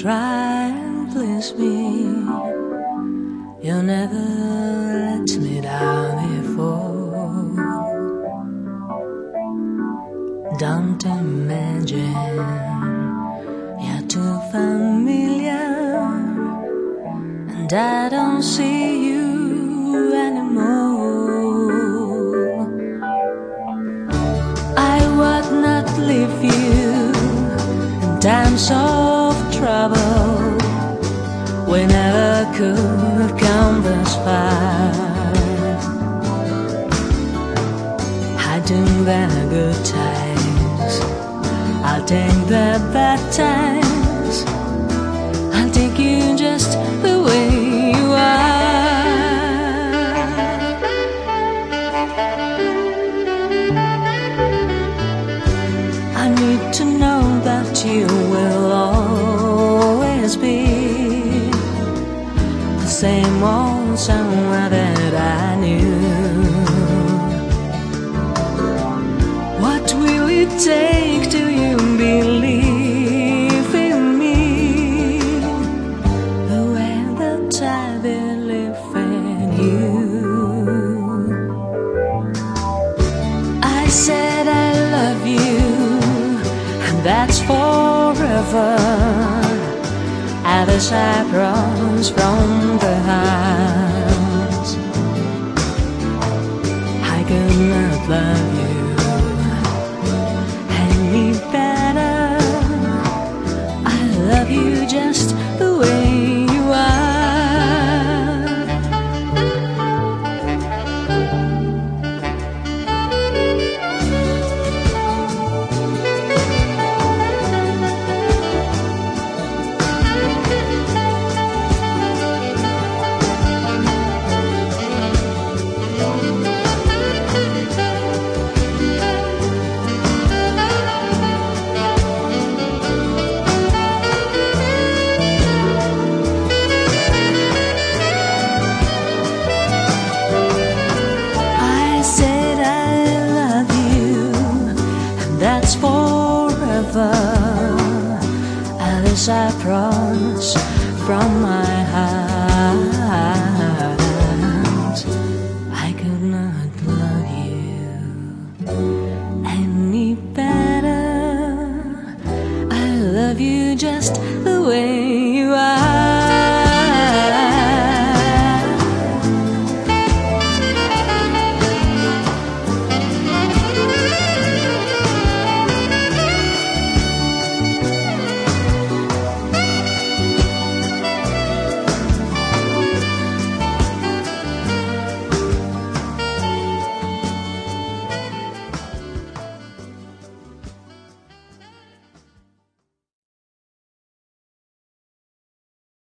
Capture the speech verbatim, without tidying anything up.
try and please me. You never let me down before. Don't imagine you're too familiar, and I don't see you anymore. I would not leave you in times of trouble, we never could have come this far. Hiding the good times, I'll take the bad times. I'll take you just the way you are. I need to know that you will always be the same old someone that I knew. What will it take till you believe in me the way that I believe in you? I said I love you, and that's forever. As I rose from the heart, I could not love you any better. I love you just the way you are. That's forever, at least I promise from my